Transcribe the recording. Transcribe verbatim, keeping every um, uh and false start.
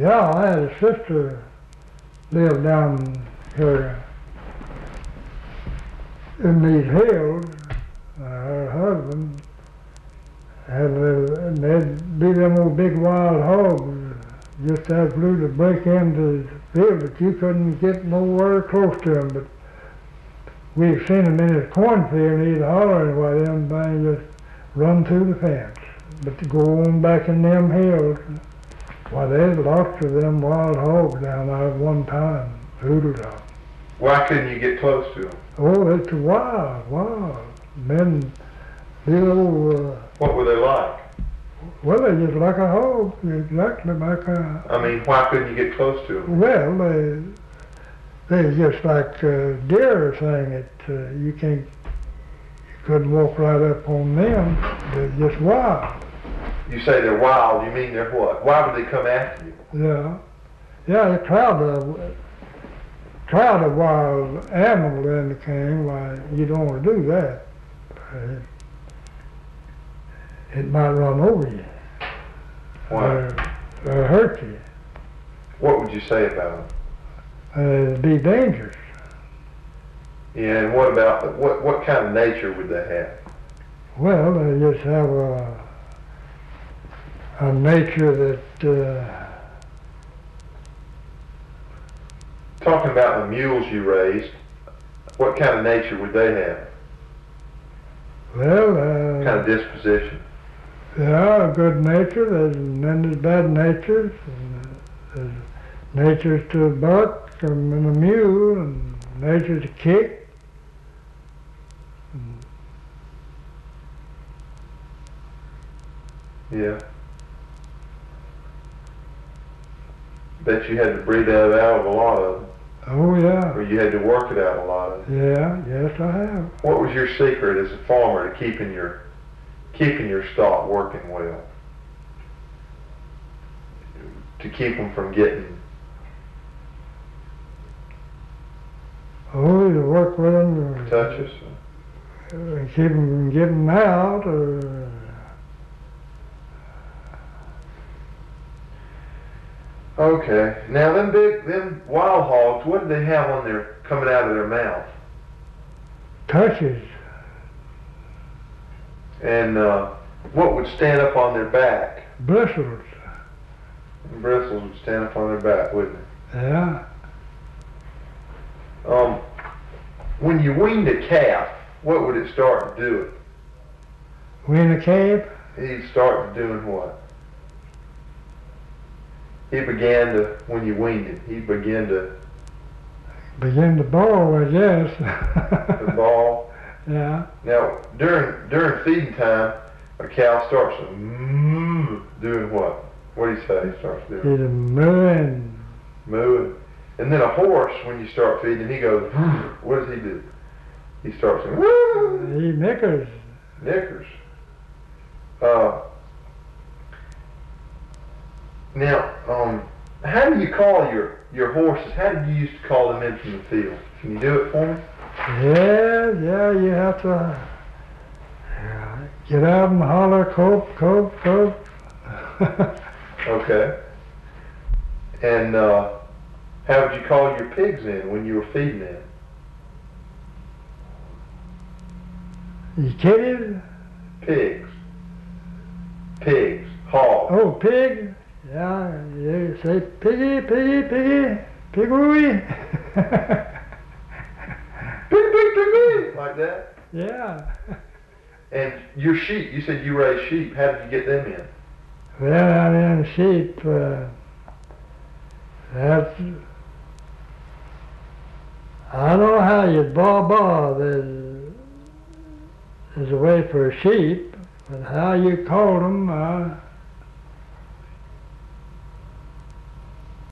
Yeah, I had a sister live down here in these hills. Uh, her husband had lived, and they'd be them old big wild hogs just absolutely break into the field, but you couldn't get nowhere close to them. But we've seen them in his cornfield, and he'd holler while them things just run through the fence. But to go on back in them hills, why, there's lots of them wild hogs down there at one time, hoodoo dogs. Why couldn't you get close to them? Oh, it's wild, wild. Then the old, uh, What were they like? well, they're just like a hog, exactly like a, I mean, why couldn't you get close to them? well, they, they're just like uh, deer thing. It, uh, you can't, you couldn't walk right up on them. They're just wild. You say they're wild, you mean they're what? Why would they come after you? Yeah, yeah, a crowd of, crowd of wild animals in the cane. Why, you don't want to do that. It, it might run over you. Why? Or, or hurt you. What would you say about them? Uh, it'd be dangerous. Yeah, and what about, what, what kind of nature would they have? Well, they just have a, a nature that, uh, Talking about the mules you raised, what kind of nature would they have? well, What kind uh, of disposition? they are good nature, there's, and then there's bad natures, and there's natures to buck and, and a mule, and nature to kick. And Yeah. Bet you had to breed that out of a lot of them, oh yeah, or you had to work it out of a lot of them. yeah, yes I have. What was your secret as a farmer to keeping your keeping your stock working well? To keep them from getting Oh, to work with them, or, touches? uh, keep them from getting out, or Okay. Now them big, them wild hogs, what did they have on their coming out of their mouth? touches. And uh, what would stand up on their back? Bristles. And bristles would stand up on their back, wouldn't they? Yeah. Um, when you weaned a calf, what would it start to do? Wean a calf. He'd start doing what? He began to, when you weaned him, he began to, Begin to bawl, I guess. to bawl. Yeah. Now, during during feeding time, a cow starts to moo, doing what? What do you say he starts doing? He's a mooing. Mooing. And then a horse, when you start feeding him, he goes, what does he do? He starts to woo, He knickers. knickers. Uh, now, um, how do you call your, your horses? How did you used to call them in from the field? Can you do it for me? Yeah, yeah, you have to yeah, get out and holler, cope, cope, cope. Okay. And uh, how would you call your pigs in when you were feeding them? You kidding? Pigs. Pigs. Hogs. Oh, pig? Yeah, you say piggy, piggy, piggy, pigooey. Pig, pig, pig, pig. Like that. Yeah. And your sheep, you said you raised sheep. How did you get them in? Well, out in sheep, uh, that's, I don't know how you baw baw. There's, there's a way for a sheep, but how you call them, uh,